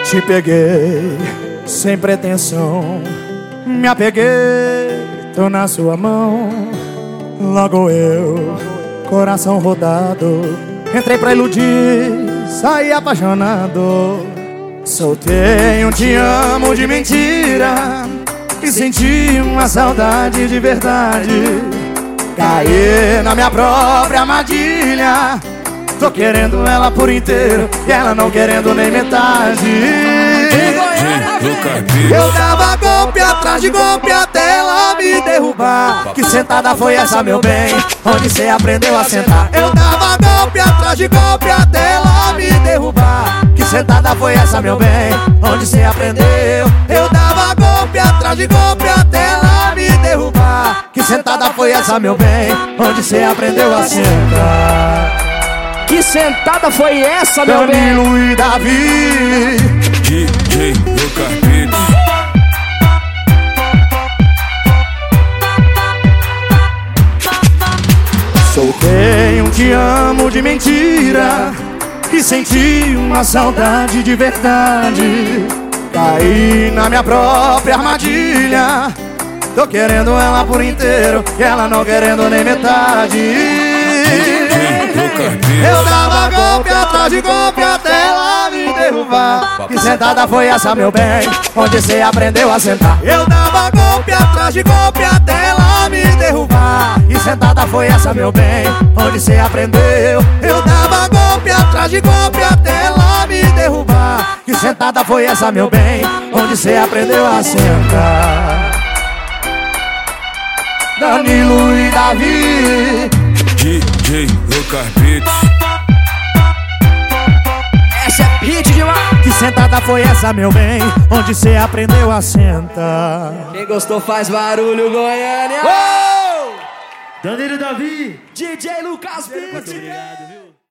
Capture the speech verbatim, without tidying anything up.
Te peguei sem pretensão, me apeguei, tô na sua mão. Logo eu, coração rodado, entrei pra iludir, saí apaixonado. Soltei um te amo de mentira e senti uma saudade de verdade. Caí na minha própria armadilha, tô querendo ela por inteiro e ela não querendo nem metade. Eu dava golpe atrás de golpe até ela me derrubar. Que sentada foi essa, meu bem, onde cê aprendeu a sentar? Eu dava golpe atrás de golpe até ela me derrubar. Que sentada foi essa, meu bem, onde cê aprendeu? Eu dava golpe atrás de golpe até ela me derrubar. Que sentada foi essa, meu bem, onde cê aprendeu a sentar? Que sentada foi essa, meu bem? Danilo e Davi, D J Lucas Beats. Soltei um te amo de mentira e senti uma saudade de verdade. Caí na minha própria armadilha, tô querendo ela por inteiro e ela não querendo nem metade. Eu dava golpe atrás de golpe até ela me derrubar. Que sentada foi essa, meu bem, onde cê aprendeu a sentar? Eu dava golpe atrás de golpe até ela me derrubar. Que sentada foi essa, meu bem, onde cê aprendeu? Eu dava golpe atrás de golpe até ela me derrubar. Que sentada foi essa, meu bem, onde cê aprendeu a sentar? Danilo e Davi, D J Lucas Beats. Essa é hit demais. Que sentada foi essa, meu bem, onde cê aprendeu a sentar? Quem gostou faz barulho, Goiânia. Danilo e Davi, D J Lucas Beats. muito obrigado, viu?